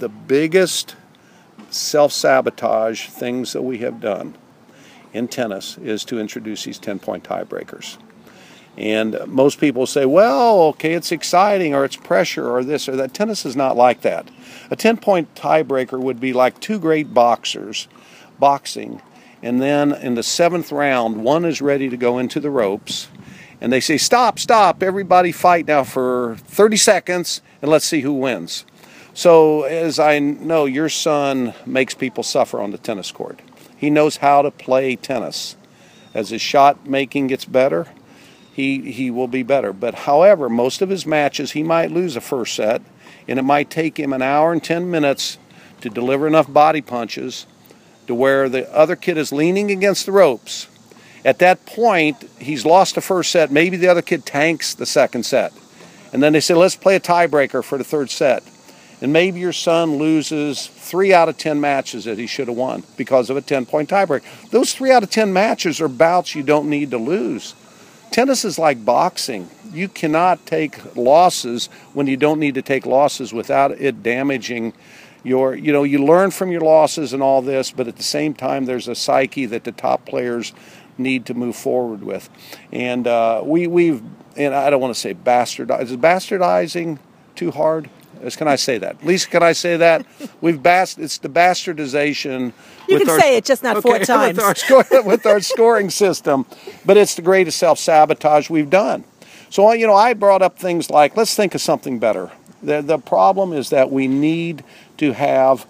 The biggest self-sabotage things that we have done in tennis is to introduce these 10-point tiebreakers. And most people say, well, okay, it's exciting, or it's pressure, or this or that. Tennis is not like that. A 10-point tiebreaker would be like two great boxers boxing, and then in the 7th round, one is ready to go into the ropes, and they say, stop, everybody fight now for 30 seconds, and let's see who wins. So, as I know, your son makes people suffer on the tennis court. He knows how to play tennis. As his shot making gets better, he will be better. But however, most of his matches, he might lose a first set, and it might take him an hour and 10 minutes to deliver enough body punches to where the other kid is leaning against the ropes. At that point, he's lost the first set. Maybe the other kid tanks the second set. And then they say, let's play a tiebreaker for the third set. And maybe your son loses 3 out of 10 matches that he should have won because of a 10-point tiebreaker. Those 3 out of 10 matches are bouts you don't need to lose. Tennis is like boxing. You cannot take losses when you don't need to take losses without it damaging your, you learn from your losses and all this, but at the same time, there's a psyche that the top players need to move forward with. And and I don't want to say bastardizing. Is bastardizing too hard? Can I say that? Lisa, can I say that? It's the bastardization. You can say it, just not 4 times. With our scoring system. But it's the greatest self-sabotage we've done. So, I brought up things like, let's think of something better. The problem is that we need to have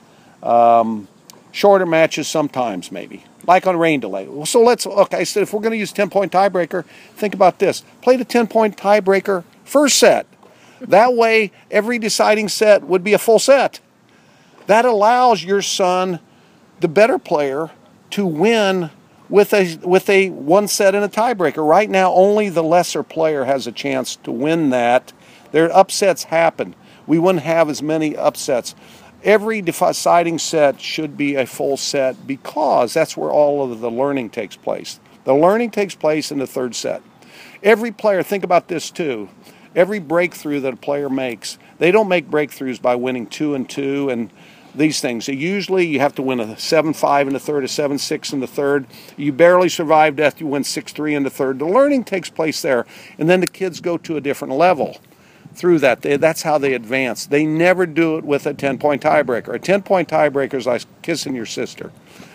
shorter matches sometimes, maybe, like on rain delay. So I said, if we're going to use 10-point tiebreaker, think about this. Play the 10-point tiebreaker first set. That way, every deciding set would be a full set. That allows your son, the better player, to win with a one set and a tiebreaker. Right now, only the lesser player has a chance to win that. Their upsets happen. We wouldn't have as many upsets. Every deciding set should be a full set because that's where all of the learning takes place. The learning takes place in the third set. Every player, think about this too. Every breakthrough that a player makes, they don't make breakthroughs by winning 2 and 2 and these things. So usually you have to win a 7-5 in the third, a 7-6 in the third. You barely survive death, you win 6-3 in the third. The learning takes place there, and then the kids go to a different level through that. That's how they advance. They never do it with a 10-point tiebreaker. A 10-point tiebreaker is like kissing your sister.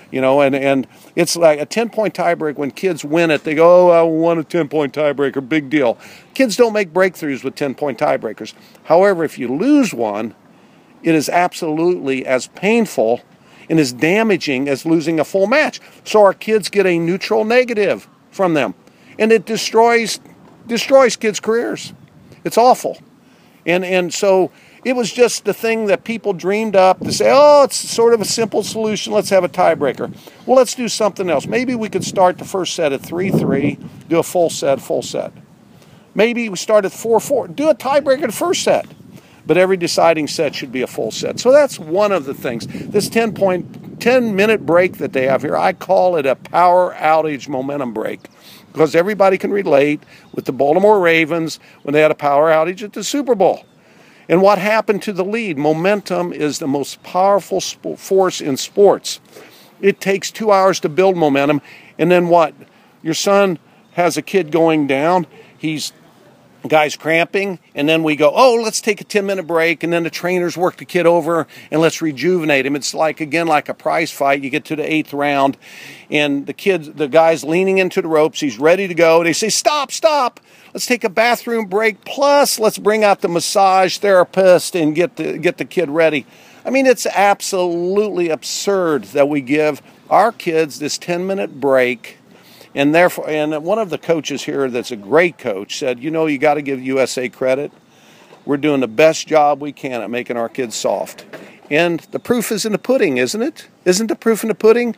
And it's like a 10-point tiebreaker. When kids win it, they go, oh, I won a 10-point tiebreaker, big deal. Kids don't make breakthroughs with 10-point tiebreakers. However, if you lose one, it is absolutely as painful and as damaging as losing a full match. So our kids get a neutral negative from them. And it destroys kids' careers. It's awful. And so it was just the thing that people dreamed up to say, oh, it's sort of a simple solution. Let's have a tiebreaker. Well, let's do something else. Maybe we could start the first set at 3-3, do a full set. Maybe we start at 4-4, do a tiebreaker the first set. But every deciding set should be a full set. So that's one of the things. This 10-minute break that they have here, I call it a power outage momentum break. Because everybody can relate with the Baltimore Ravens when they had a power outage at the Super Bowl. And what happened to the lead? Momentum is the most powerful force in sports. It takes 2 hours to build momentum. And then what? Your son has a kid going down. Guy's cramping. And then we go, oh, let's take a 10-minute break. And then the trainers work the kid over and let's rejuvenate him. It's like a prize fight. You get to the 8th round. And the guy's leaning into the ropes. He's ready to go. They say, stop. Let's take a bathroom break. Plus, let's bring out the massage therapist and get the kid ready. I mean, it's absolutely absurd that we give our kids this 10-minute break. And therefore, and one of the coaches here that's a great coach said, you got to give USA credit. We're doing the best job we can at making our kids soft. And the proof is in the pudding, isn't it? Isn't the proof in the pudding?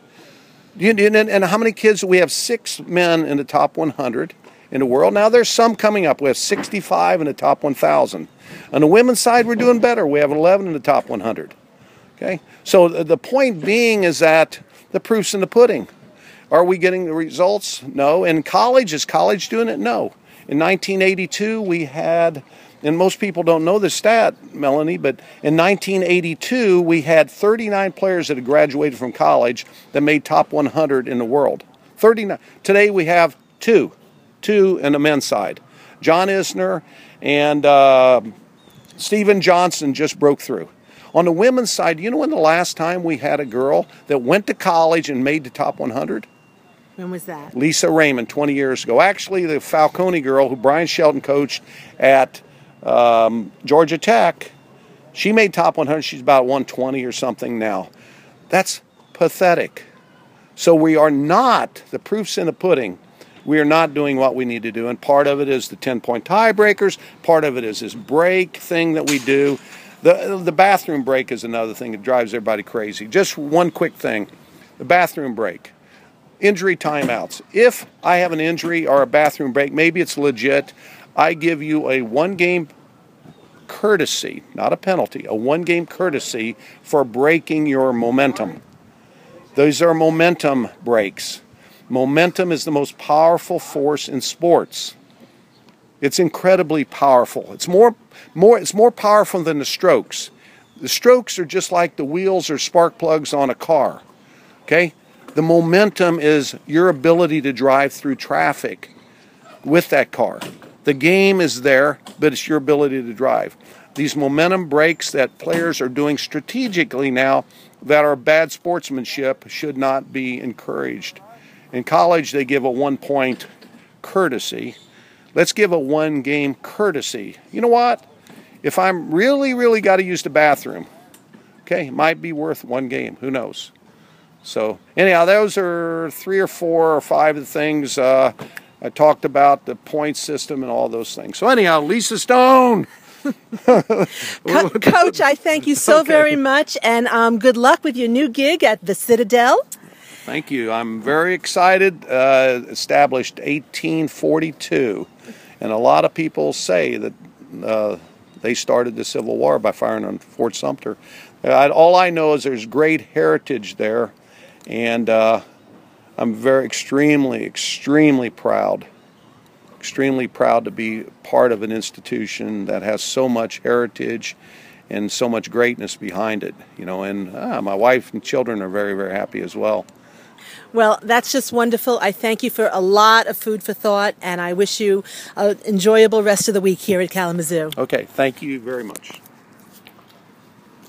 And how many kids? We have 6 men in the top 100 in the world. Now, there's some coming up. We have 65 in the top 1,000. On the women's side, we're doing better. We have 11 in the top 100. Okay? So the point being is that the proof's in the pudding. Are we getting the results? No. In college, is college doing it? No. In 1982, we had And most people don't know this stat, Melanie, but in 1982, we had 39 players that had graduated from college that made top 100 in the world. 39. Today we have two in the men's side. John Isner and Steven Johnson just broke through. On the women's side, you know when the last time we had a girl that went to college and made the top 100? When was that? Lisa Raymond, 20 years ago. Actually, the Falcone girl who Brian Shelton coached at Georgia Tech, she made top 100. She's about 120 or something now. That's pathetic. So we are not, the proof's in the pudding, we are not doing what we need to do. And part of it is the 10-point tiebreakers. Part of it is this break thing that we do. The bathroom break is another thing that drives everybody crazy. Just one quick thing. The bathroom break. Injury timeouts. If I have an injury or a bathroom break, maybe it's legit, I give you a one-game courtesy, not a penalty, a one-game courtesy for breaking your momentum. Those are momentum breaks. Momentum is the most powerful force in sports. It's incredibly powerful. It's more powerful than the strokes. The strokes are just like the wheels or spark plugs on a car. Okay? The momentum is your ability to drive through traffic with that car. The game is there, but it's your ability to drive. These momentum breaks that players are doing strategically now that are bad sportsmanship should not be encouraged. In college, they give a one-point courtesy. Let's give a one-game courtesy. You know what? If I'm really got to use the bathroom, okay, it might be worth one game. Who knows? So anyhow, those are 3 or 4 or 5 of the things I talked about, the point system and all those things. So anyhow, Lisa Stone. Coach, I thank you so very much, and good luck with your new gig at the Citadel. Thank you. I'm very excited. Established 1842, and a lot of people say that they started the Civil War by firing on Fort Sumter. All I know is there's great heritage there, and I'm extremely proud to be part of an institution that has so much heritage and so much greatness behind it. You know, and my wife and children are very happy as well. Well, that's just wonderful. I thank you for a lot of food for thought, and I wish you an enjoyable rest of the week here at Kalamazoo. Okay, thank you very much.